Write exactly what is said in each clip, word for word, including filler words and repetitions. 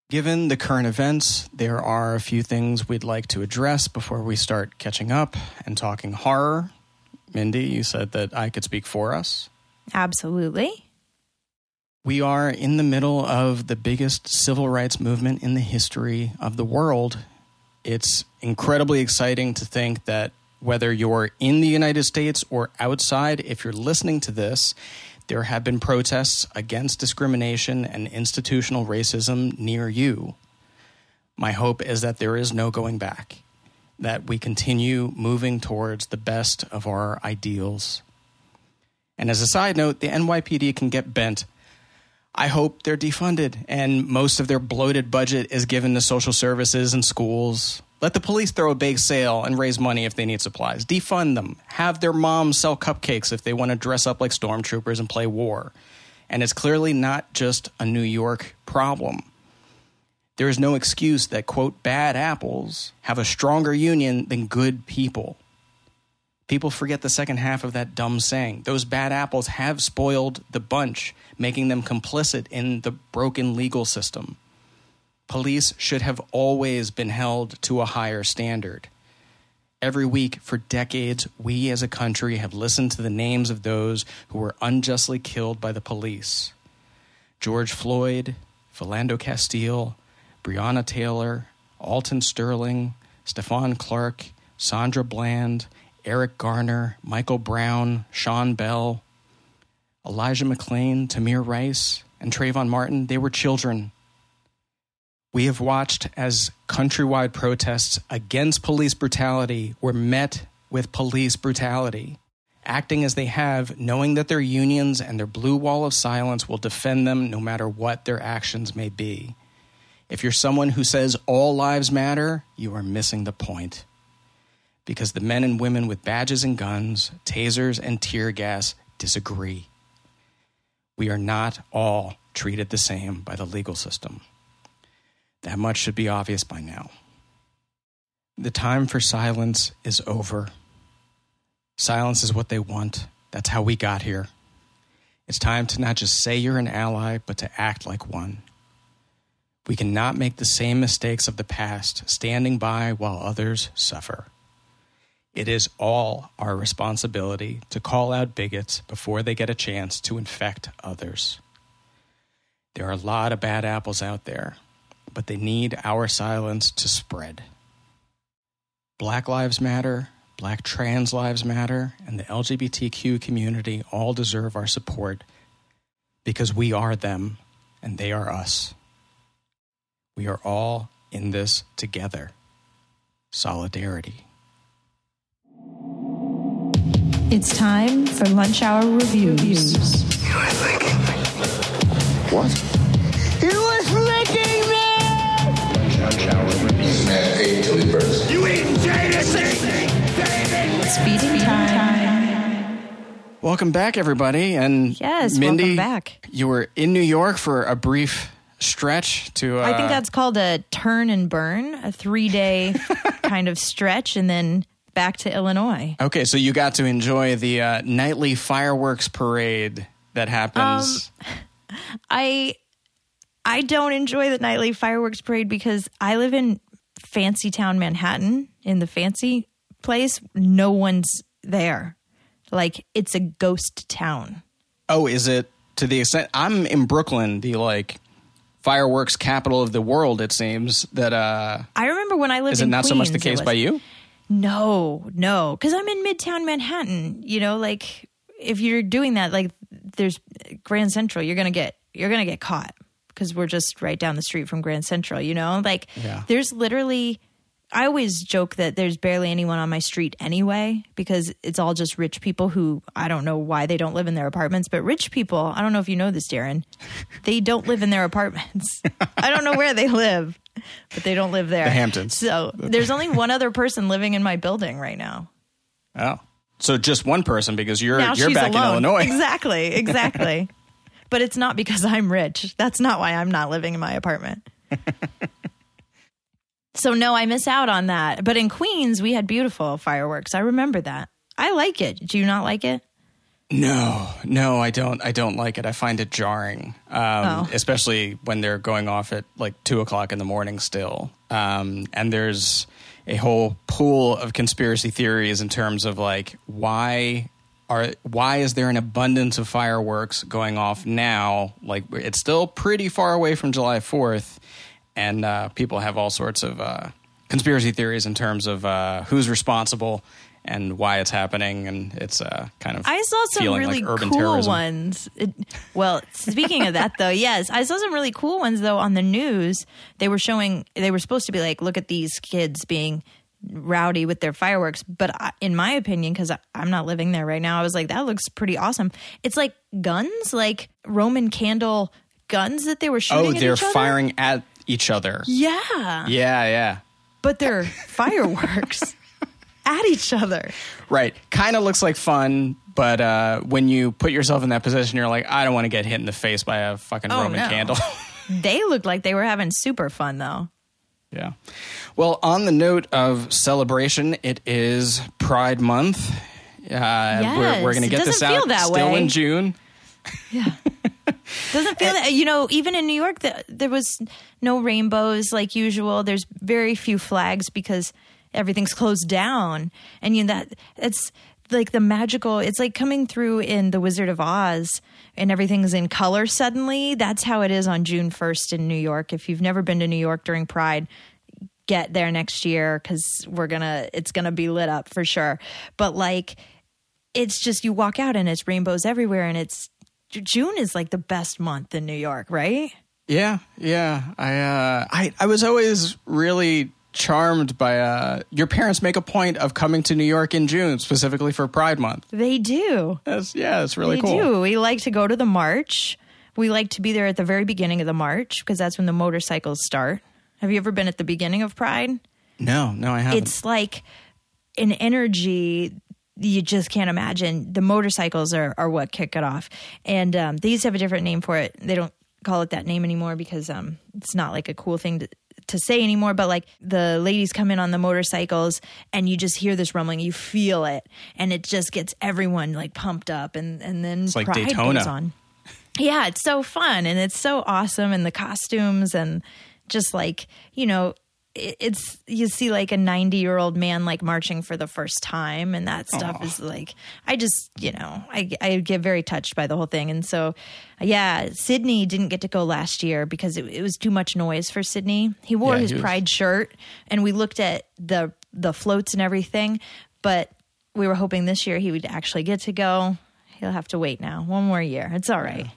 Given the current events, there are a few things we'd like to address before we start catching up and talking horror. Mindy, you said that I could speak for us. Absolutely. We are in the middle of the biggest civil rights movement in the history of the world. It's incredibly exciting to think that whether you're in the United States or outside, if you're listening to this, there have been protests against discrimination and institutional racism near you. My hope is that there is no going back, that we continue moving towards the best of our ideals. And as a side note, the N Y P D can get bent. I hope they're defunded and most of their bloated budget is given to social services and schools. Let the police throw a bake sale and raise money if they need supplies. Defund them. Have their moms sell cupcakes if they want to dress up like stormtroopers and play war. And it's clearly not just a New York problem. There is no excuse that, quote, bad apples have a stronger union than good people. People forget the second half of that dumb saying. Those bad apples have spoiled the bunch, making them complicit in the broken legal system. Police should have always been held to a higher standard. Every week for decades, we as a country have listened to the names of those who were unjustly killed by the police. George Floyd, Philando Castile, Breonna Taylor, Alton Sterling, Stephon Clark, Sandra Bland, Eric Garner, Michael Brown, Sean Bell, Elijah McClain, Tamir Rice, and Trayvon Martin. They were children. We have watched as countrywide protests against police brutality were met with police brutality, acting as they have, knowing that their unions and their blue wall of silence will defend them no matter what their actions may be. If you're someone who says all lives matter, you are missing the point. Because the men and women with badges and guns, tasers and tear gas disagree. We are not all treated the same by the legal system. That much should be obvious by now. The time for silence is over. Silence is what they want. That's how we got here. It's time to not just say you're an ally, but to act like one. We cannot make the same mistakes of the past, standing by while others suffer. It is all our responsibility to call out bigots before they get a chance to infect others. There are a lot of bad apples out there, but they need our silence to spread. Black Lives Matter, Black trans lives matter, and the L G B T Q community all deserve our support because we are them and they are us. We are all in this together. Solidarity. It's time for Lunch Hour Reviews. You were thinking. What? He was licking me! Lunch Hour Reviews. Man, ate till he burst. You eating Jameson? It's feeding time. Welcome back, everybody. And Yes, Mindy, welcome back. You were in New York for a brief stretch to... Uh, I think that's called a turn and burn, a three-day kind of stretch, and then back to Illinois. Okay, so you got to enjoy the uh, nightly fireworks parade that happens. Um, I I don't enjoy the nightly fireworks parade because I live in fancy town Manhattan, in the fancy place. No one's there. Like, it's a ghost town. Oh, is it to the extent... I'm in Brooklyn, the, like, fireworks capital of the world, it seems, that... Uh, I remember when I lived is it in not Queens, so much the it case was- by you? No, no, because I'm in Midtown Manhattan. You know, like, if you're doing that, like, there's Grand Central, you're gonna get you're gonna get caught because we're just right down the street from Grand Central. You know, like, Yeah. there's literally. I always joke that there's barely anyone on my street anyway because it's all just rich people who I don't know why they don't live in their apartments. But rich people, I don't know if you know this, Darren, they don't live in their apartments. I don't know where they live, but they don't live there. The Hamptons. So there's only one other person living in my building right now. Oh. So just one person because you're Now you're she's back alone. in Illinois. Exactly, exactly. But it's not because I'm rich. That's not why I'm not living in my apartment. So no, I miss out on that. But in Queens, we had beautiful fireworks. I remember that. I like it. Do you not like it? No, no, I don't. I don't like it. I find it jarring, um, Oh. especially when they're going off at like two o'clock in the morning still. Um, and there's a whole pool of conspiracy theories in terms of like why are why is there an abundance of fireworks going off now? Like it's still pretty far away from July fourth, and uh, people have all sorts of uh, conspiracy theories in terms of uh, who's responsible and why it's happening, and it's uh, kind of I saw some feeling really like urban cool terrorism. ones. It, well, speaking of that, though, yes, I saw some really cool ones though on the news. They were showing, they were supposed to be like, look at these kids being rowdy with their fireworks. But I, in my opinion, because I'm not living there right now, I was like, that looks pretty awesome. It's like guns, like Roman candle guns that they were shooting. Oh, at they're each other? firing at each other. Yeah, Yeah, yeah. but they're fireworks at each other. Right. Kind of looks like fun, but uh, when you put yourself in that position, you're like, I don't want to get hit in the face by a fucking Oh, Roman no. candle. They looked like they were having super fun though. Yeah. Well, on the note of celebration, it is Pride Month. Uh, we're we're going to it get this doesn't feel out that still way. in June. Doesn't feel that, you know, even in New York, the, there was no rainbows like usual. There's very few flags because everything's closed down. And you know, that it's like the magical, it's like coming through in The Wizard of Oz and everything's in color suddenly. That's how it is on June first in New York. If you've never been to New York during Pride, get there next year because we're gonna, it's gonna be lit up for sure. But like, it's just, you walk out and it's rainbows everywhere, and it's, June is like the best month in New York, right? Yeah, yeah. I uh, I I was always really charmed by uh, your parents make a point of coming to New York in June specifically for Pride Month. They do. That's yeah, it's really They cool. do. We like to go to the march. We like to be there at the very beginning of the march because that's when the motorcycles start. Have you ever been at the beginning of Pride? No, no, I haven't. It's like an energy you just can't imagine. The motorcycles are, are what kick it off. And um, they used to have a different name for it. They don't call it that name anymore because um, it's not like a cool thing to, to say anymore. But like the ladies come in on the motorcycles and you just hear this rumbling. You feel it. And it just gets everyone like pumped up. And, and then It's like Pride Daytona. goes on. Yeah, it's so fun. And it's so awesome. And the costumes and just like, you know, it's, you see like a ninety year old man like marching for the first time, and that stuff Aww. is like, I just, you know, I, I get very touched by the whole thing. And so, yeah, Sydney didn't get to go last year because it, it was too much noise for Sydney. He wore Yeah, his he was- pride shirt, and we looked at the, the floats and everything, but we were hoping this year he would actually get to go. He'll have to wait now. One more year. It's all right.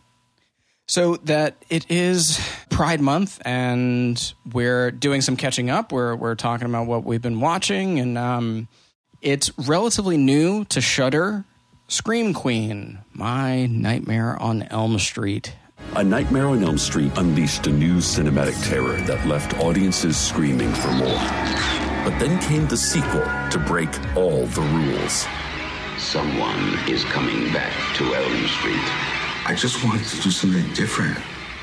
So that it is Pride Month, and we're doing some catching up. We're we're talking about what we've been watching, and um, it's relatively new to Shudder. Scream Queen, My Nightmare on Elm Street. A Nightmare on Elm Street unleashed a new cinematic terror that left audiences screaming for more. But then came the sequel to break all the rules. Someone is coming back to Elm Street. I just wanted to do something different.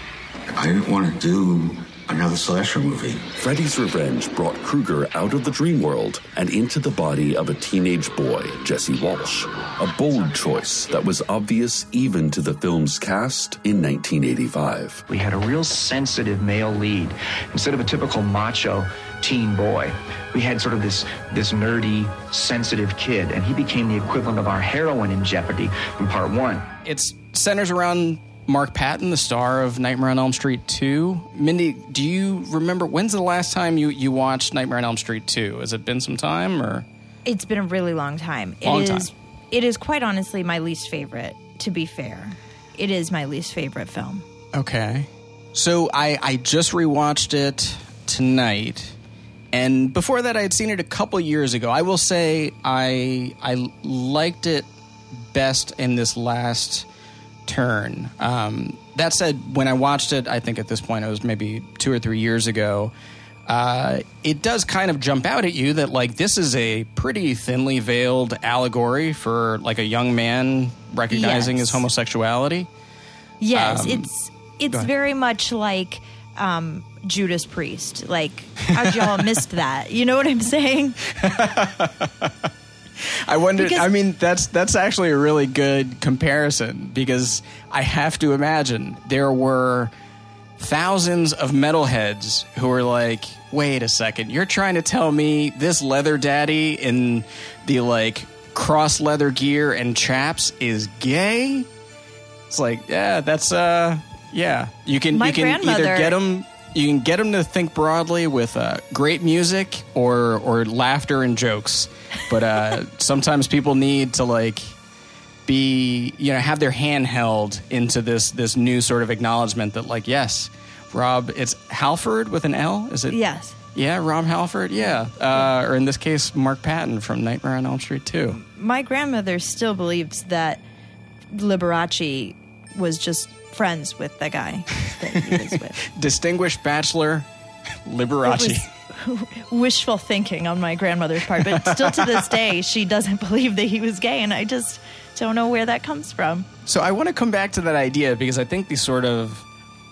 I didn't want to do another slasher movie. Freddy's Revenge brought Krueger out of the dream world and into the body of a teenage boy, Jesse Walsh. A bold choice that was obvious even to the film's cast in nineteen eighty-five. We had a real sensitive male lead. Instead of a typical macho teen boy, we had sort of this, this nerdy, sensitive kid, and he became the equivalent of our heroine in Jeopardy from part one. It centers around Mark Patton, the star of Nightmare on Elm Street two. Mindy, do you remember, when's the last time you, you watched Nightmare on Elm Street two? Has it been some time, or? It's been a really long time. Long it is, time. It is quite honestly my least favorite, to be fair. It is my least favorite film. Okay. So I, I just rewatched it tonight. And before that, I had seen it a couple years ago. I will say I I liked it best in this last turn. Um, that said, when I watched it, I think at this point it was maybe two or three years ago, uh, it does kind of jump out at you that, like, this is a pretty thinly veiled allegory for, like, a young man recognizing Yes. his homosexuality. Yes, Um, it's go it's ahead. very much like um, Judas Priest. Like, how'd y'all missed that? You know what I'm saying? I wonder. Because- I mean, that's that's actually a really good comparison because I have to imagine there were thousands of metalheads who were like, "Wait a second, you're trying to tell me this leather daddy in the like cross leather gear and chaps is gay?" It's like, yeah, that's uh, yeah. You can My you can either grandmother- get them. You can get them to think broadly with uh, great music or or laughter and jokes, but uh, sometimes people need to like be you know have their hand held into this this new sort of acknowledgement that like yes, Rob, it's Halford with an L, is it? Yes. Yeah, Rob Halford. Yeah, uh, or in this case, Mark Patton from Nightmare on Elm Street two. My grandmother still believes that Liberace was just friends with the guy that he was with. Distinguished bachelor Liberace. It was wishful thinking on my grandmother's part, but still to this day, she doesn't believe that he was gay, and I just don't know where that comes from. So I want to come back to that idea because I think the sort of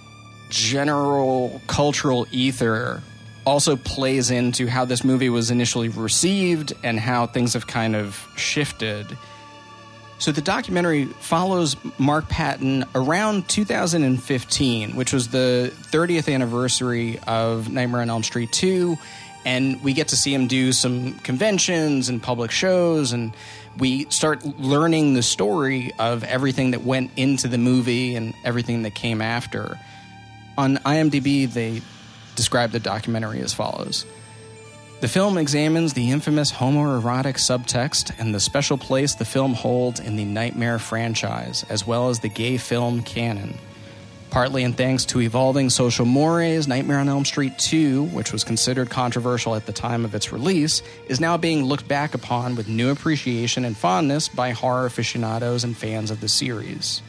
general cultural ether also plays into how this movie was initially received and how things have kind of shifted. So the documentary follows Mark Patton around two thousand fifteen, which was the thirtieth anniversary of Nightmare on Elm Street two, and we get to see him do some conventions and public shows, and we start learning the story of everything that went into the movie and everything that came after. On IMDb, they describe the documentary as follows. The film examines the infamous homoerotic subtext and the special place the film holds in the Nightmare franchise, as well as the gay film canon. Partly in thanks to evolving social mores, Nightmare on Elm Street two, which was considered controversial at the time of its release, is now being looked back upon with new appreciation and fondness by horror aficionados and fans of the series.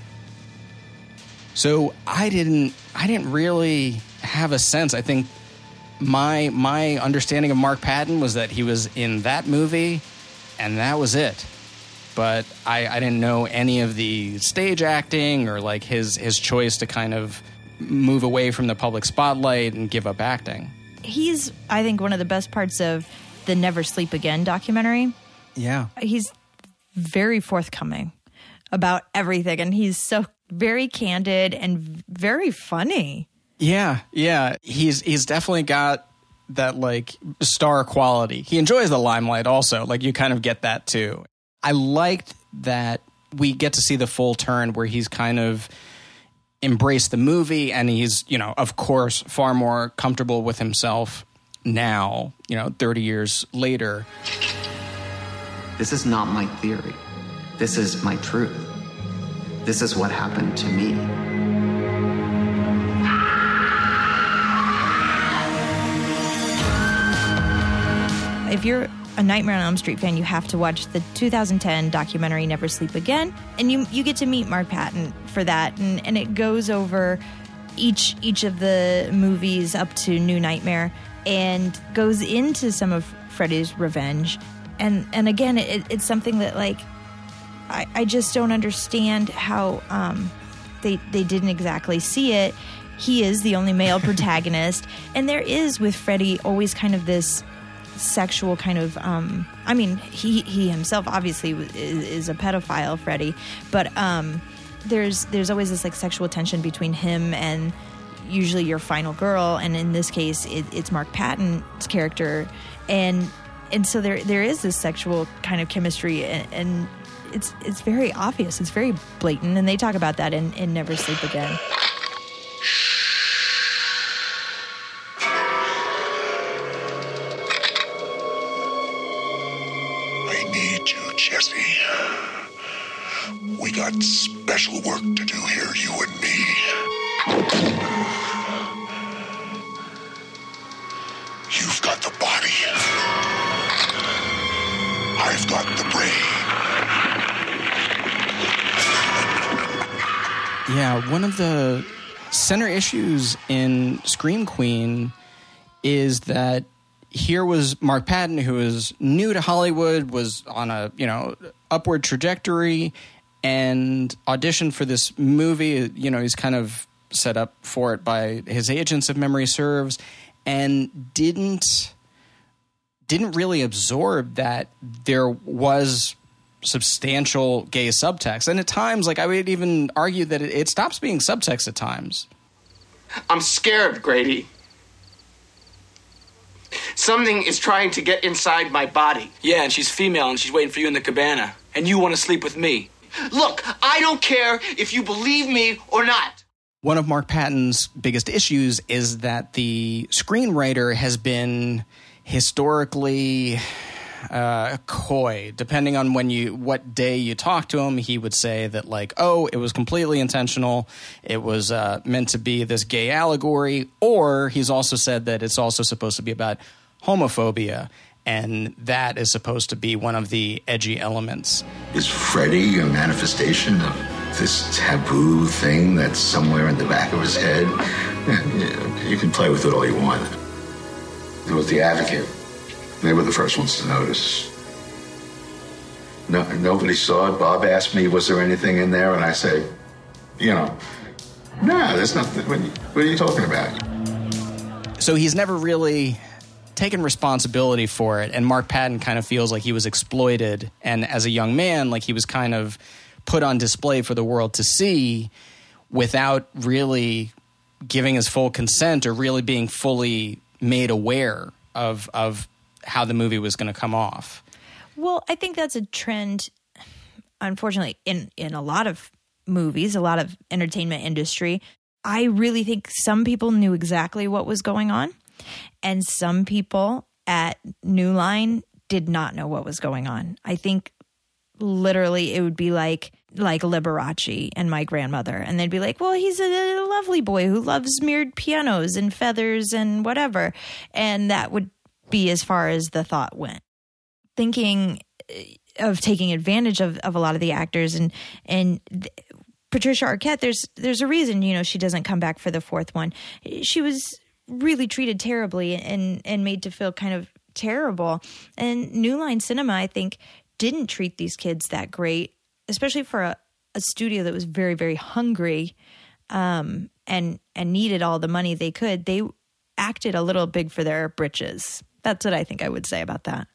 So I didn't I didn't really have a sense. I think my my understanding of Mark Patton was that he was in that movie and that was it. But I, I didn't know any of the stage acting or like his his choice to kind of move away from the public spotlight and give up acting. He's, I think, one of the best parts of the Never Sleep Again documentary. Yeah. He's very forthcoming about everything, and he's so very candid and very funny. Yeah, yeah. He's he's definitely got that like star quality. He enjoys the limelight also. Like you kind of get that too. I liked that we get to see the full turn where he's kind of embraced the movie and he's, you know, of course, far more comfortable with himself now, you know, thirty years later. This is not my theory. This is my truth. This is what happened to me. If you're a Nightmare on Elm Street fan, you have to watch the two thousand ten documentary Never Sleep Again, and you you get to meet Mark Patton for that, and, and it goes over each each of the movies up to New Nightmare and goes into some of Freddy's Revenge, and and again it, it's something that like I, I just don't understand how um, they they didn't exactly see it. He is the only male protagonist, and there is with Freddy always kind of this sexual kind of um I mean he he himself obviously is, is a pedophile, Freddy, but um there's there's always this like sexual tension between him and usually your final girl, and in this case it, it's Mark Patton's character, and and so there there is this sexual kind of chemistry, and, and it's it's very obvious, it's very blatant, and they talk about that in, in Never Sleep Again. Jesse. We got special work to do here, you and me. You've got the body. I've got the brain. Yeah, one of the center issues in Scream Queen is that here was Mark Patton, who was new to Hollywood, was on a, you know, upward trajectory, and auditioned for this movie. You know, he's kind of set up for it by his agents, if memory serves, and didn't didn't really absorb that there was substantial gay subtext. And at times, like I would even argue that it, it stops being subtext at times. I'm scared, Grady. Something is trying to get inside my body. Yeah, and she's female and she's waiting for you in the cabana. And you want to sleep with me. Look, I don't care if you believe me or not. One of Mark Patton's biggest issues is that the screenwriter has been historically uh, coy. Depending on when you, what day you talk to him, he would say that, like, oh, it was completely intentional. It was uh, meant to be this gay allegory. Or he's also said that it's also supposed to be about homophobia. And that is supposed to be one of the edgy elements. Is Freddy a manifestation of this taboo thing that's somewhere in the back of his head? Yeah, you can play with it all you want. It was The Advocate. They were the first ones to notice. No, nobody saw it. Bob asked me, was there anything in there? And I say, you know, no, there's nothing. What are you, what are you talking about? So he's never really taken responsibility for it, and Mark Patton kind of feels like he was exploited, and as a young man, like he was kind of put on display for the world to see without really giving his full consent or really being fully made aware of of how the movie was going to come off. Well, I think that's a trend, unfortunately, in, in a lot of movies, a lot of entertainment industry. I really think some people knew exactly what was going on, and some people at New Line did not know what was going on. I think literally it would be like like Liberace and My Grandmother. And they'd be like, well, he's a lovely boy who loves mirrored pianos and feathers and whatever. And that would be as far as the thought went. Thinking of taking advantage of, of a lot of the actors and and th- Patricia Arquette, there's there's a reason, you know, she doesn't come back for the fourth one. She was really treated terribly and and made to feel kind of terrible. And New Line Cinema, I think, didn't treat these kids that great, especially for a, a studio that was very, very hungry um, and and needed all the money they could. They acted a little big for their britches. That's what I think I would say about that.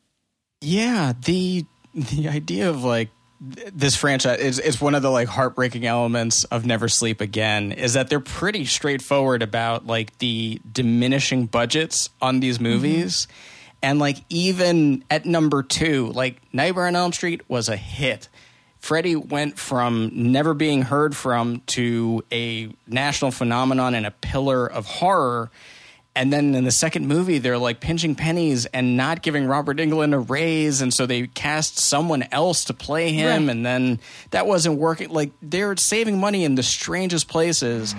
Yeah, the the idea of like this franchise is it's one of the like heartbreaking elements of Never Sleep Again is that they're pretty straightforward about like the diminishing budgets on these movies. Mm-hmm. And like even at number two, like Nightmare on Elm Street was a hit. Freddy went from never being heard from to a national phenomenon and a pillar of horror. And then in the second movie, they're like pinching pennies and not giving Robert Englund a raise. And so they cast someone else to play him. Right. And then that wasn't working. Like they're saving money in the strangest places.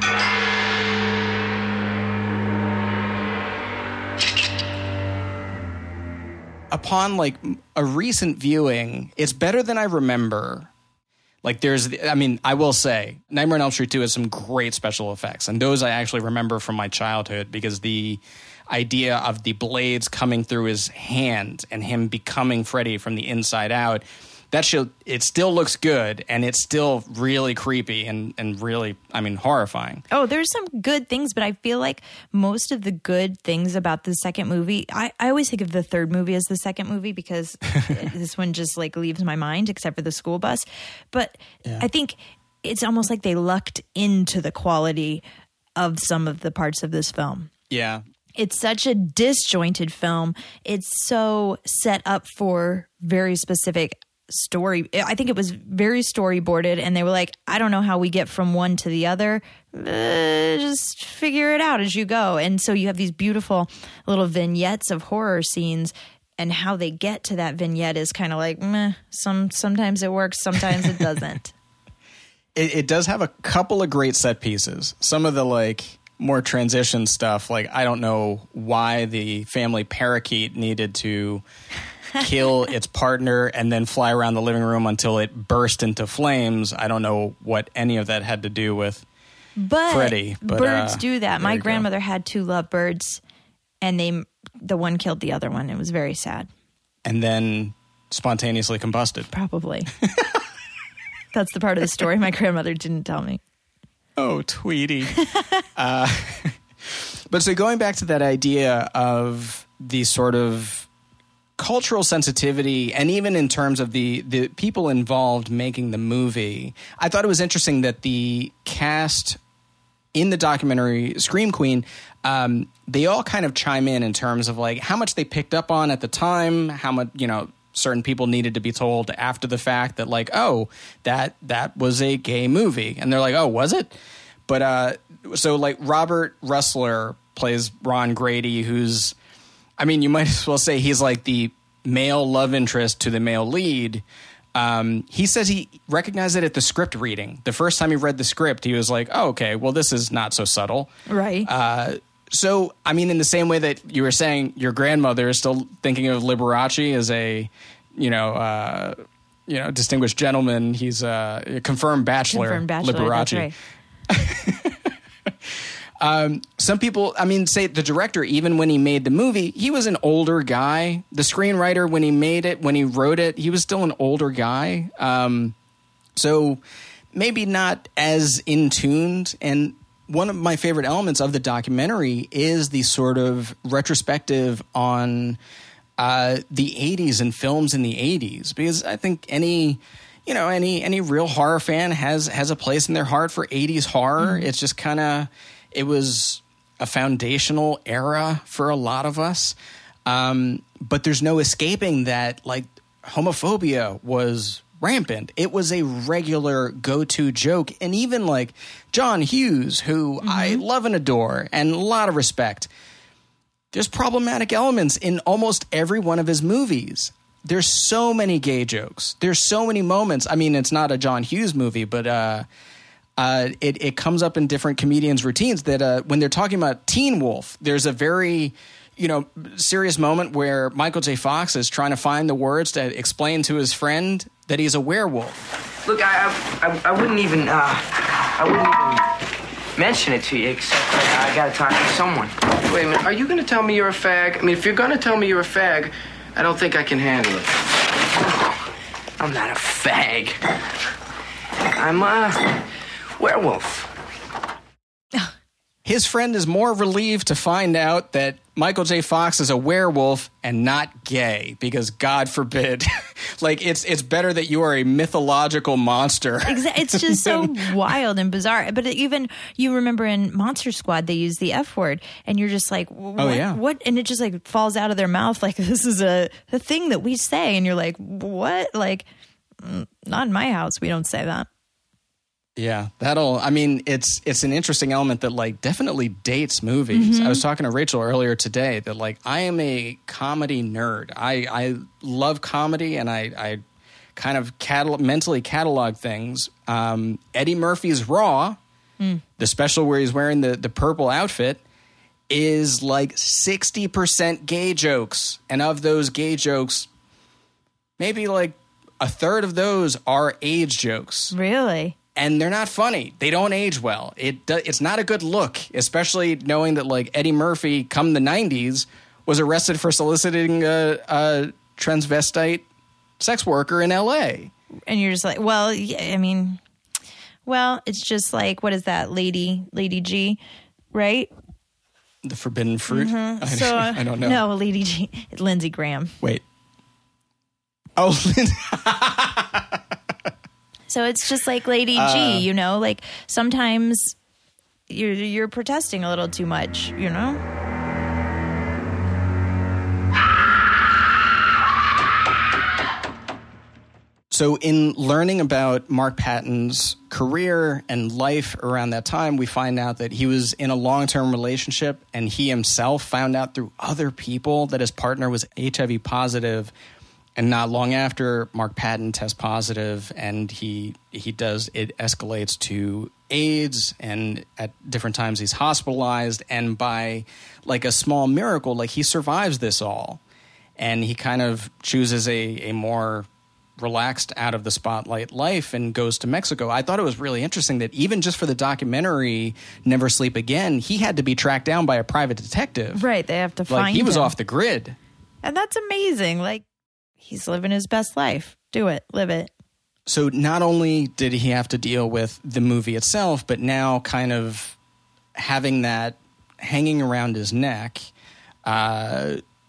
Upon like a recent viewing, it's better than I remember. Like there's, I mean, I will say Nightmare on Elm Street two has some great special effects. And those I actually remember from my childhood because the idea of the blades coming through his hand and him becoming Freddy from the inside out, that show, it still looks good and it's still really creepy and, and really, I mean, horrifying. Oh, there's some good things, but I feel like most of the good things about the second movie, I, I always think of the third movie as the second movie because this one just like leaves my mind except for the school bus. But yeah. I think it's almost like they lucked into the quality of some of the parts of this film. Yeah. It's such a disjointed film. It's so set up for very specific story. I think it was very storyboarded and they were like, I don't know how we get from one to the other. Uh, just figure it out as you go. And so you have these beautiful little vignettes of horror scenes and how they get to that vignette is kind of like, meh, some, sometimes it works, sometimes it doesn't. it, it does have a couple of great set pieces. Some of the like more transition stuff, like I don't know why the family parakeet needed to kill its partner and then fly around the living room until it burst into flames. I don't know what any of that had to do with but Freddy. But birds uh, do that. My grandmother go. had two lovebirds, and they the one killed the other one. It was very sad. And then spontaneously combusted. Probably. That's the part of the story my grandmother didn't tell me. Oh, Tweety. uh, but so going back to that idea of the sort of cultural sensitivity, and even in terms of the the people involved making the movie, I thought it was interesting that the cast in the documentary Scream Queen, um, they all kind of chime in in terms of like how much they picked up on at the time, how much, you know, certain people needed to be told after the fact that like, oh, that that was a gay movie, and they're like, oh, was it? But uh, so like Robert Ressler plays Ron Grady, who's, I mean, you might as well say he's like the male love interest to the male lead. Um, he says he recognized it at the script reading. The first time he read the script, he was like, oh, okay, well, this is not so subtle. Right. Uh, so, I mean, in the same way that you were saying your grandmother is still thinking of Liberace as a, you know, uh, you know, distinguished gentleman. He's a confirmed bachelor, confirmed bachelor Liberace. That's right. Um, some people, I mean, say the director, even when he made the movie, he was an older guy. The screenwriter, when he made it, when he wrote it, he was still an older guy. Um, so maybe not as in tuned. And one of my favorite elements of the documentary is the sort of retrospective on uh, the eighties and films in the eighties, because I think any, you know, any any real horror fan has has a place in their heart for eighties horror. Mm-hmm. It's just kind of, it was a foundational era for a lot of us. Um, but there's no escaping that, like, homophobia was rampant. It was a regular go-to joke. And even, like, John Hughes, who mm-hmm. I love and adore and a lot of respect, there's problematic elements in almost every one of his movies. There's so many gay jokes. There's so many moments. I mean, it's not a John Hughes movie, but uh, uh, it, it comes up in different comedians' routines that uh, when they're talking about Teen Wolf, there's a very, you know, serious moment where Michael J. Fox is trying to find the words to explain to his friend that he's a werewolf. Look, I I, I wouldn't even uh, I wouldn't even mention it to you, except that I gotta talk to someone. Wait a minute, are you gonna tell me you're a fag? I mean, if you're gonna tell me you're a fag, I don't think I can handle it. I'm not a fag. I'm a werewolf. His friend is more relieved to find out that Michael J. Fox is a werewolf and not gay, because God forbid. Like, it's it's better that you are a mythological monster. Exactly. It's just so wild and bizarre. But even, you remember in Monster Squad, they use the F word, and you're just like, what? Oh, yeah. What? And it just like falls out of their mouth like this is a, a thing that we say. And you're like, what? Like, not in my house. We don't say that. Yeah, that'll, I mean, it's it's an interesting element that, like, definitely dates movies. Mm-hmm. I was talking to Rachel earlier today that, like, I am a comedy nerd. I, I love comedy, and I, I kind of catalog, mentally catalog things. Um, Eddie Murphy's Raw, mm. the special where he's wearing the, the purple outfit, is like sixty percent gay jokes. And of those gay jokes, maybe like a third of those are age jokes. Really? And they're not funny. They don't age well. It do, it's not a good look, especially knowing that, like, Eddie Murphy, come the nineties, was arrested for soliciting a, a transvestite sex worker in L A. And you're just like, well, yeah, I mean, well, it's just like, what is that, Lady Lady G, right? The Forbidden Fruit? Mm-hmm. I, so, I don't know. No, Lady G, Lindsey Graham. Wait. Oh, Lindsey. So it's just like Lady G, uh, you know, like sometimes you're you're protesting a little too much, you know? So in learning about Mark Patton's career and life around that time, we find out that he was in a long-term relationship, and he himself found out through other people that his partner was H I V positive. And not long after, Mark Patton tests positive, and he he does it escalates to AIDS, and at different times he's hospitalized, and by like a small miracle, like he survives this all, and he kind of chooses a a more relaxed, out of the spotlight life and goes to Mexico. I thought it was really interesting that even just for the documentary Never Sleep Again, he had to be tracked down by a private detective. Right, they have to like, find him. Like, he was off the grid. And that's amazing. Like, he's living his best life. Do it. Live it. So not only did he have to deal with the movie itself, but now kind of having that hanging around his neck, uh,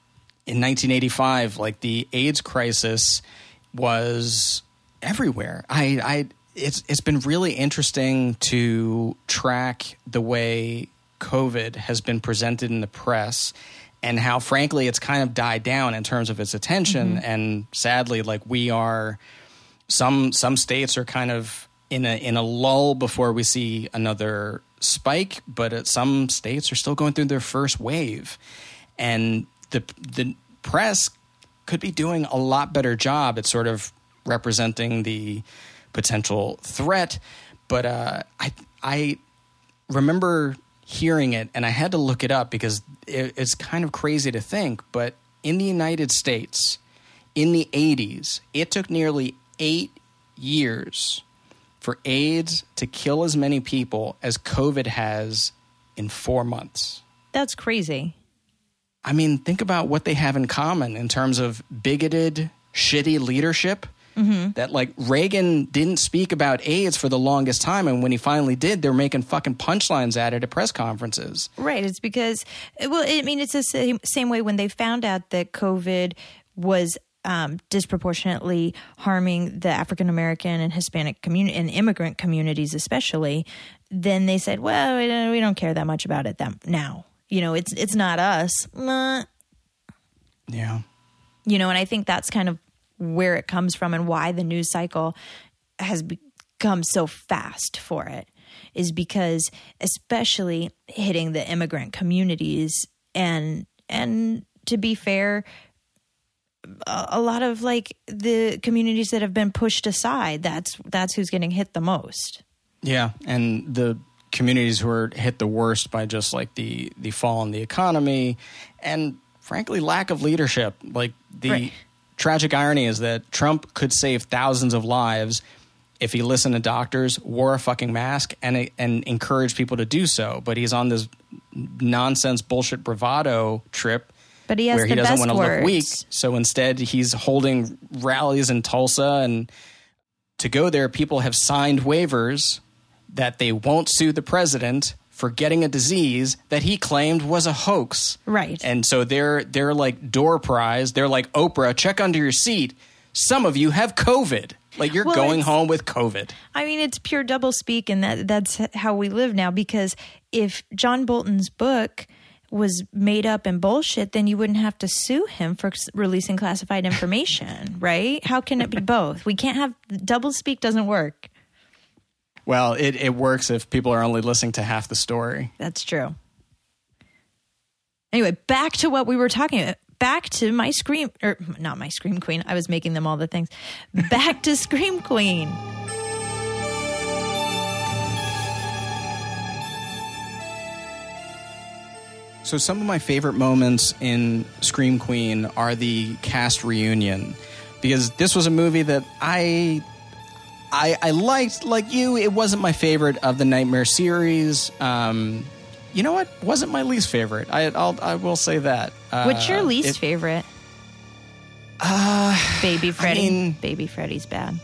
in nineteen eighty-five, like the AIDS crisis was everywhere. I, I, it's it's been really interesting to track the way COVID has been presented in the press and how, frankly, it's kind of died down in terms of its attention. Mm-hmm. And sadly, like we are, some some states are kind of in a in a lull before we see another spike, but uh, some states are still going through their first wave, and the the press could be doing a lot better job at sort of representing the potential threat. But uh, I I remember hearing it, and I had to look it up because it, it's kind of crazy to think. But in the United States, in the eighties, it took nearly eight years for AIDS to kill as many people as COVID has in four months. That's crazy. I mean, think about what they have in common in terms of bigoted, shitty leadership. Mm-hmm. That, like, Reagan didn't speak about AIDS for the longest time, and when he finally did, they're making fucking punchlines at it at press conferences. Right. It's because, well, I mean, it's the same, same way when they found out that COVID was um, disproportionately harming the African American and Hispanic community and immigrant communities especially, then they said, well, we don't, we don't care that much about it that, now. You know, it's it's not us. Nah. Yeah. You know, and I think that's kind of where it comes from and why the news cycle has become so fast for it, is because especially hitting the immigrant communities and and to be fair, a, a lot of like the communities that have been pushed aside, that's that's who's getting hit the most. Yeah, and the communities who are hit the worst by just like the the fall in the economy and frankly lack of leadership. Like the right. tragic irony is that Trump could save thousands of lives if he listened to doctors, wore a fucking mask, and and encouraged people to do so. But he's on this nonsense bullshit bravado trip but he has where the he doesn't best want to words. look weak. So instead he's holding rallies in Tulsa, and to go there, people have signed waivers that they won't sue the president for getting a disease that he claimed was a hoax. Right. And so they're they're like door prize. They're like, Oprah, check under your seat. Some of you have COVID. Like you're well, going home with COVID. I mean, it's pure doublespeak, and that that's how we live now. Because if John Bolton's book was made up and bullshit, then you wouldn't have to sue him for releasing classified information, right? How can it be both? We can't have doublespeak. Doesn't work. Well, it, it works if people are only listening to half the story. That's true. Anyway, back to what we were talking about. Back to my Scream, or not my Scream Queen. I was making them all the things. Back to Scream Queen. So some of my favorite moments in Scream Queen are the cast reunion, because this was a movie that I... I, I liked, like you, it wasn't my favorite of the Nightmare series. Um, you know what? Wasn't my least favorite. I I'll, I will say that. Uh, What's your least it, favorite? Uh, Baby Freddy. I mean, Baby Freddy's bad.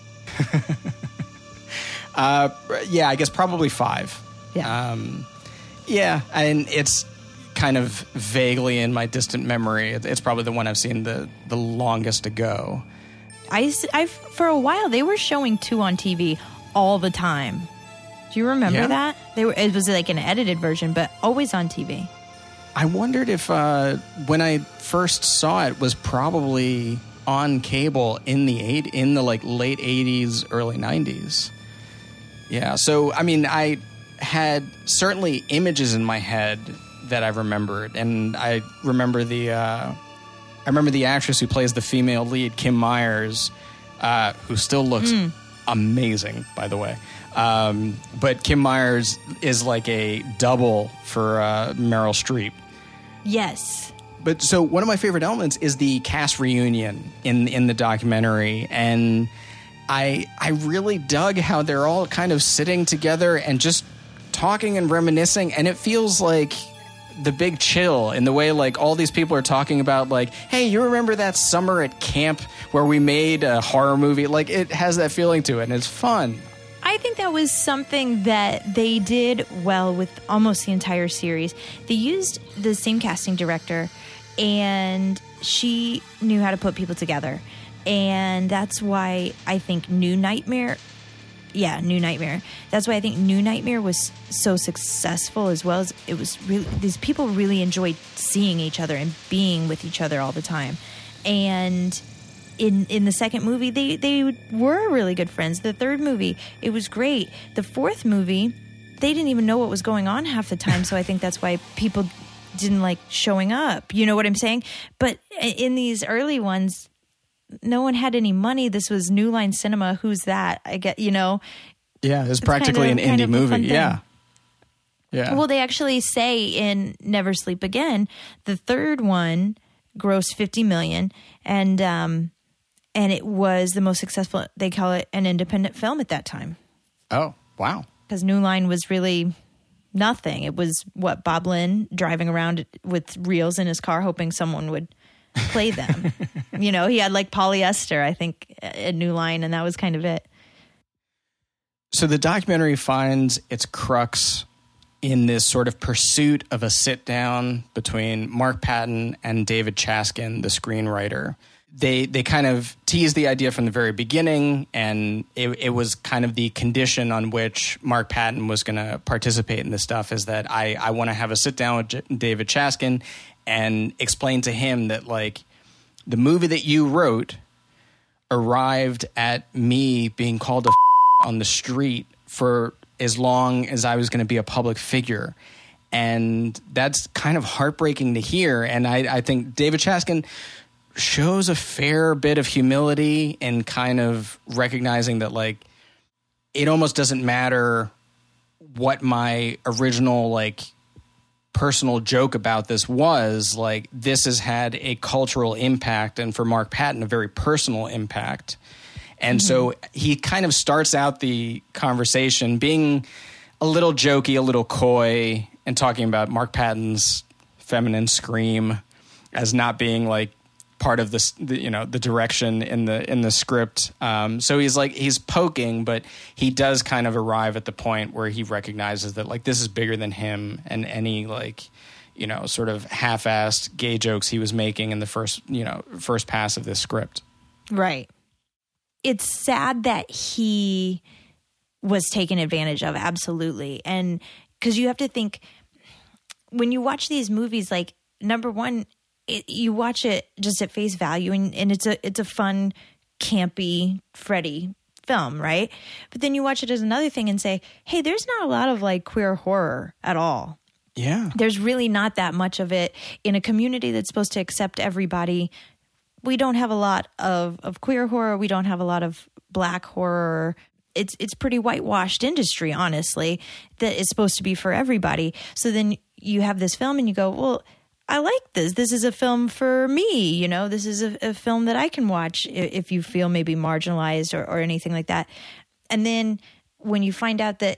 uh, yeah, I guess probably five. Yeah. Um, yeah, and it's kind of vaguely in my distant memory. It's probably the one I've seen the, the longest ago. I, I, for a while, they were showing two on T V all the time. Do you remember yeah. that? They were. It was like an edited version, but always on T V. I wondered if uh, when I first saw it was probably on cable in the eight in the like late eighties, early nineties. Yeah. So I mean, I had certainly images in my head that I remembered, and I remember the. Uh, I remember the actress who plays the female lead, Kim Myers, uh, who still looks mm. amazing, by the way. Um, but Kim Myers is like a double for uh, Meryl Streep. Yes. But so one of my favorite elements is the cast reunion in in the documentary, and I I really dug how they're all kind of sitting together and just talking and reminiscing, and it feels like The Big Chill in the way like all these people are talking about like, hey, you remember that summer at camp where we made a horror movie? Like it has that feeling to it, and it's fun. I think that was something that they did well with almost the entire series. They used the same casting director, and she knew how to put people together. And that's why I think New Nightmare, yeah, New Nightmare. That's why I think New Nightmare was so successful, as well as it was really, these people really enjoyed seeing each other and being with each other all the time. And in in the second movie, they, they were really good friends. The third movie, it was great. The fourth movie, they didn't even know what was going on half the time. So I think that's why people didn't like showing up. You know what I'm saying? But in these early ones, no one had any money. This was New Line Cinema. Who's that? I get, you know. Yeah, it was practically kind of, an indie movie. Yeah. Yeah. Well, they actually say in Never Sleep Again, the third one grossed fifty million dollars, and um, and it was the most successful. They call it an independent film at that time. Oh, wow. Because New Line was really nothing. It was, what, Bob Lynn driving around with reels in his car hoping someone would play them. You know, he had like Polyester, I think, at New Line, and that was kind of it. So the documentary finds its crux in this sort of pursuit of a sit-down between Mark Patton and David Chaskin, the screenwriter. They they kind of teased the idea from the very beginning, and it, it was kind of the condition on which Mark Patton was going to participate in this stuff, is that I, I want to have a sit-down with J- David Chaskin and explain to him that, like, the movie that you wrote arrived at me being called a f- on the street for as long as I was going to be a public figure. And that's kind of heartbreaking to hear. And I, I think David Chaskin shows a fair bit of humility in kind of recognizing that, like, it almost doesn't matter what my original, like, personal joke about this was. Like, this has had a cultural impact, and for Mark Patton, a very personal impact. And mm-hmm. so he kind of starts out the conversation being a little jokey, a little coy, and talking about Mark Patton's feminine scream as not being, like, part of this, the, you know, the direction in the in the script. Um, so he's like he's poking, but he does kind of arrive at the point where he recognizes that, like, this is bigger than him and any, like, you know, sort of half-assed gay jokes he was making in the first, you know, first pass of this script. Right. It's sad that he was taken advantage of, absolutely. And because you have to think, when you watch these movies, like, number one, it, you watch it just at face value, and, and it's a it's a fun, campy Freddy film, right? But then you watch it as another thing and say, hey, there's not a lot of, like, queer horror at all. Yeah. There's really not that much of it in a community that's supposed to accept everybody. We don't have a lot of, of queer horror. We don't have a lot of black horror. It's it's pretty whitewashed industry, honestly, that is supposed to be for everybody. So then you have this film and you go, well, I like this. This is a film for me. You know, this is a, a film that I can watch if you feel maybe marginalized or, or anything like that. And then when you find out that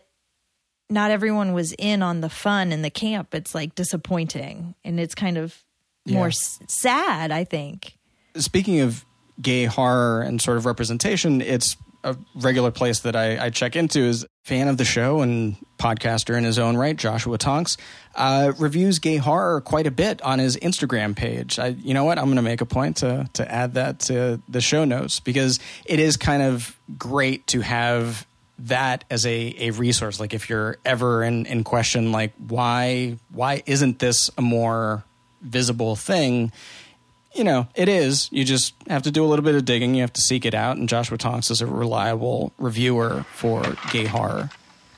not everyone was in on the fun and the camp, it's, like, disappointing. And it's kind of more yeah. s- sad, I think. Speaking of gay horror and sort of representation, it's a regular place that I, I check into. Is fan of the show and podcaster in his own right, Joshua Tonks, uh, reviews gay horror quite a bit on his Instagram page. I, you know what? I'm going to make a point to to add that to the show notes, because it is kind of great to have that as a, a resource. Like, if you're ever in, in question, like, why why isn't this a more visible thing? You know, it is. You just have to do a little bit of digging. You have to seek it out. And Joshua Tonks is a reliable reviewer for gay horror.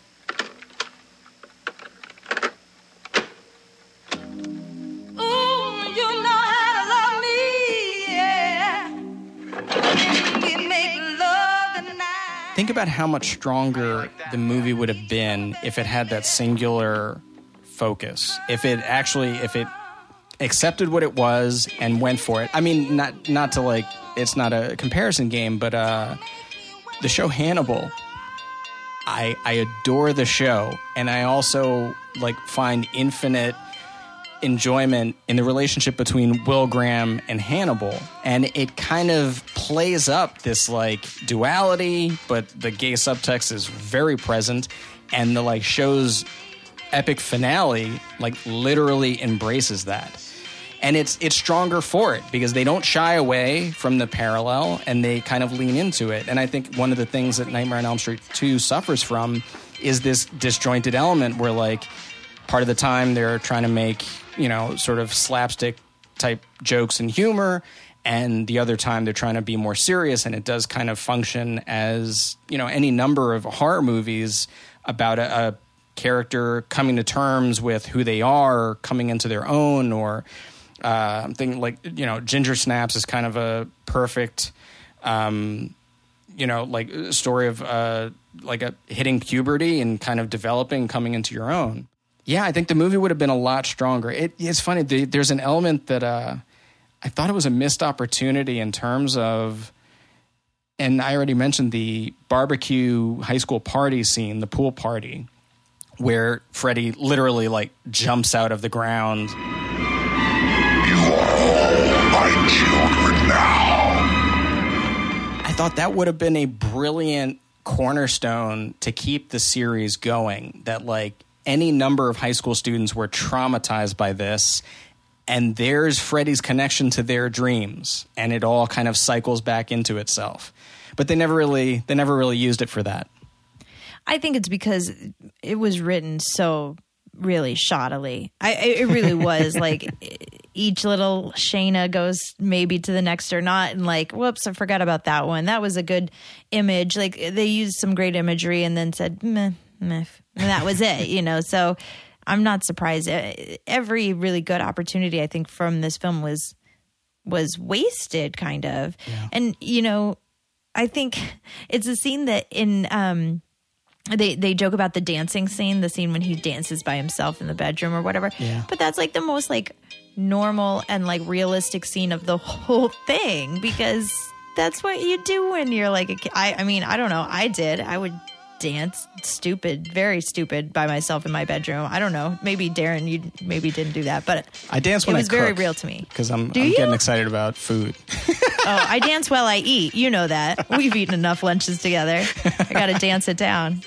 Think about how much stronger the movie would have been if it had that singular focus. If it actually, if it accepted what it was and went for it. I mean, not not to, like, it's not a comparison game, but uh, the show Hannibal, I I adore the show, and I also, like, find infinite enjoyment in the relationship between Will Graham and Hannibal. And it kind of plays up this, like, duality, but the gay subtext is very present, and the, like, show's epic finale, like, literally embraces that. And it's it's stronger for it because they don't shy away from the parallel and they kind of lean into it. And I think one of the things that Nightmare on Elm Street two suffers from is this disjointed element where, like, part of the time they're trying to make, you know, sort of slapstick type jokes and humor, and the other time they're trying to be more serious, and it does kind of function as, you know, any number of horror movies about a, a character coming to terms with who they are, coming into their own, or uh, I'm thinking like, you know, Ginger Snaps is kind of a perfect, um, you know, like story of uh, like a hitting puberty and kind of developing, coming into your own. Yeah, I think the movie would have been a lot stronger. It, it's funny. The, there's an element that uh, I thought it was a missed opportunity in terms of, and I already mentioned the barbecue high school party scene, the pool party, where Freddy literally like jumps out of the ground. You are all my children now. I thought that would have been a brilliant cornerstone to keep the series going, that like any number of high school students were traumatized by this, and there's Freddy's connection to their dreams, and it all kind of cycles back into itself. But they never really they never really used it for that. I think it's because it was written so really shoddily. I, it really was like each little Shayna goes maybe to the next or not, and like, whoops, I forgot about that one. That was a good image. Like they used some great imagery and then said, meh, meh, and that was it, you know. So I'm not surprised. Every really good opportunity, I think, from this film was was wasted, kind of. Yeah. And you know, I think it's a scene that in um, they they joke about the dancing scene, the scene when he dances by himself in the bedroom or whatever. Yeah. But that's like the most like normal and like realistic scene of the whole thing, because that's what you do when you're like a kid. I, I mean, I don't know. I did. I would dance stupid, very stupid by myself in my bedroom. I don't know. Maybe Darren, you maybe didn't do that, but I dance when it was I cook, very real to me. Because I'm, I'm you? getting excited about food. Oh, I dance while I eat. You know that. We've eaten enough lunches together. I got to dance it down.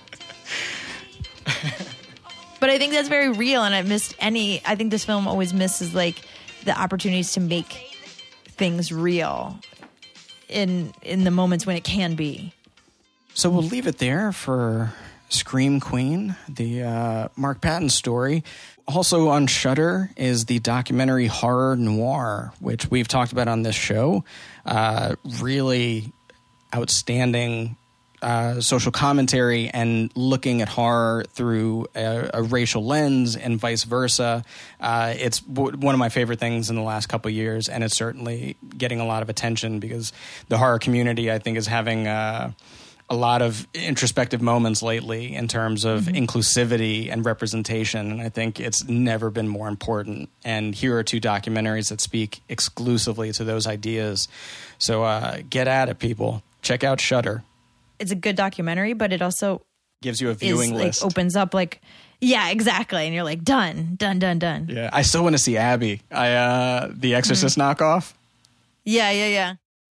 But I think that's very real, and I missed any. I think this film always misses like the opportunities to make things real in in the moments when it can be. So we'll leave it there for Scream Queen, the uh, Mark Patton story. Also on Shudder is the documentary Horror Noir, which we've talked about on this show. Uh, really outstanding uh, social commentary and looking at horror through a, a racial lens and vice versa. Uh, it's w- one of my favorite things in the last couple of years, and it's certainly getting a lot of attention because the horror community, I think, is having Uh, a lot of introspective moments lately in terms of mm-hmm. inclusivity and representation. And I think it's never been more important. And here are two documentaries that speak exclusively to those ideas. So uh, get at it, people. Check out Shudder. It's a good documentary, but it also gives you a viewing is, list. Like, opens up like, yeah, exactly. And you're like, done, done, done, done. Yeah, I still want to see Abby. I uh, the Exorcist mm-hmm. knockoff. Yeah, yeah, yeah.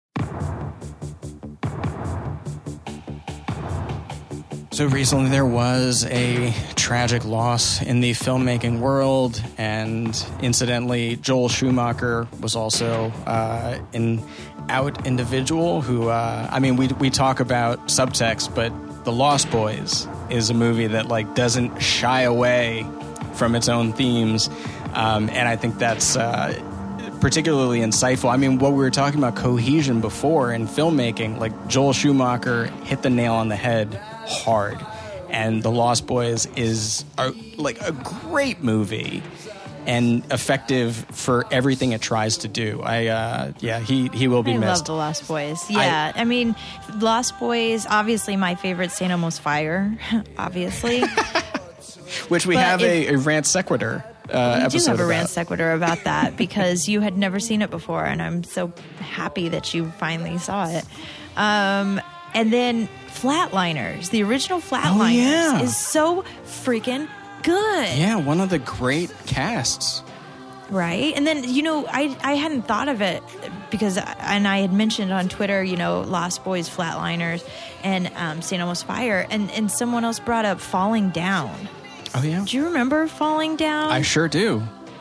So recently there was a tragic loss in the filmmaking world, and incidentally, Joel Schumacher was also uh, an out individual who, uh, I mean, we we talk about subtext, but The Lost Boys is a movie that like doesn't shy away from its own themes, um, and I think that's uh, particularly insightful. I mean, what we were talking about cohesion before in filmmaking, like Joel Schumacher hit the nail on the head hard, and The Lost Boys is a, like a great movie and effective for everything it tries to do. I uh, yeah, he he will be I missed. I love The Lost Boys. Yeah, I, I mean, Lost Boys, obviously my favorite, Saint Elmo's Fire, obviously. Which we but have if, a, a rant sequitur uh, we episode do have a about. rant sequitur about that because you had never seen it before, and I'm so happy that you finally saw it. Um, and then Flatliners, the original Flatliners, oh, yeah. is so freaking good. Yeah, one of the great casts. Right? And then, you know, I I hadn't thought of it because, and I had mentioned on Twitter, you know, Lost Boys, Flatliners, and um, Saint Elmo's Fire, and, and someone else brought up Falling Down. Oh, yeah? Do you remember Falling Down? I sure do.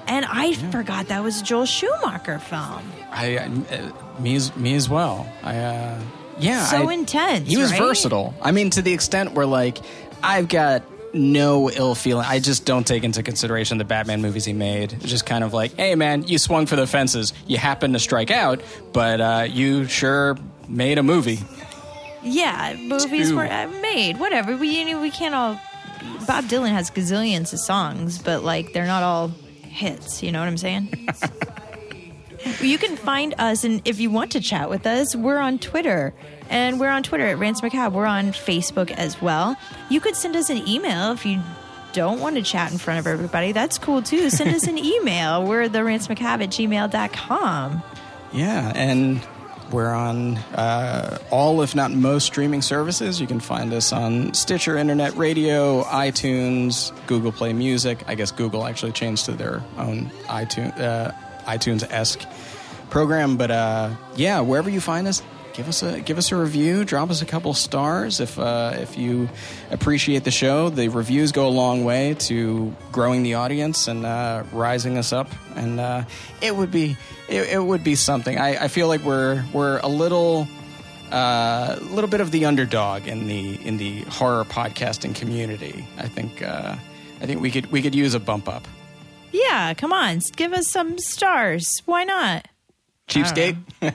And I yeah. forgot that was a Joel Schumacher film. I, uh, me as me as well. I uh, yeah, so I, intense. He was right? versatile. I mean, to the extent where like I've got no ill feeling. I just don't take into consideration the Batman movies he made. It's just kind of like, hey man, you swung for the fences. You happened to strike out, but uh, you sure made a movie. Yeah, movies Two. were made. Whatever. We you know we can't all. Bob Dylan has gazillions of songs, but like they're not all hits. You know what I'm saying? You can find us, and if you want to chat with us, we're on Twitter. And we're on Twitter at Rants Macabre. We're on Facebook as well. You could send us an email if you don't want to chat in front of everybody. That's cool, too. Send us an email. We're the rants macabre at gmail dot com. Yeah, and we're on uh, all, if not most, streaming services. You can find us on Stitcher, Internet Radio, iTunes, Google Play Music. I guess Google actually changed to their own iTunes, uh, iTunes-esque program. But uh, yeah, wherever you find us, give us a give us a review. Drop us a couple stars if uh, if you appreciate the show. The reviews go a long way to growing the audience and uh, rising us up. And uh, it would be it, it would be something. I, I feel like we're we're a little a uh, little bit of the underdog in the in the horror podcasting community. I think uh, I think we could we could use a bump up. Yeah, come on, give us some stars. Why not? Cheapskate?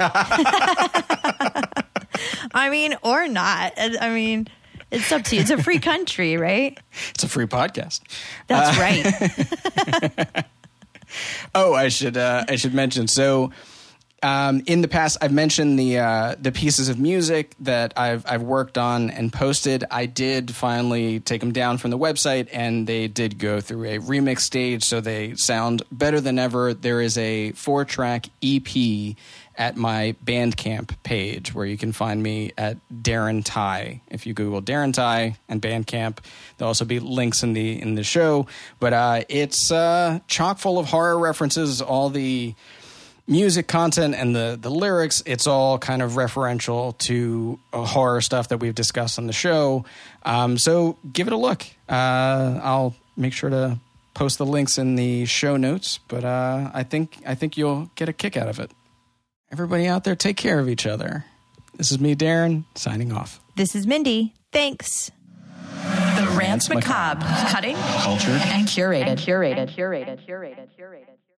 I, I mean, or not. I mean, it's up to you. It's a free country, right? It's a free podcast. That's uh, right. oh, I should uh, I should mention. So, um, in the past, I've mentioned the uh, the pieces of music that I've I've worked on and posted. I did finally take them down from the website, and they did go through a remix stage, so they sound better than ever. There is a four track E P at my Bandcamp page, where you can find me at Darren Ty. If you Google Darren Ty and Bandcamp, there'll also be links in the in the show. But uh, it's uh, chock full of horror references. All the music content and the, the lyrics, it's all kind of referential to uh, horror stuff that we've discussed on the show. Um, so give it a look. Uh, I'll make sure to post the links in the show notes, but uh, I think I think you'll get a kick out of it. Everybody out there, take care of each other. This is me, Darren, signing off. This is Mindy. Thanks. The Rants Macabre. Cutting, cultured, and curated. And curated. And curated. Curated. Curated.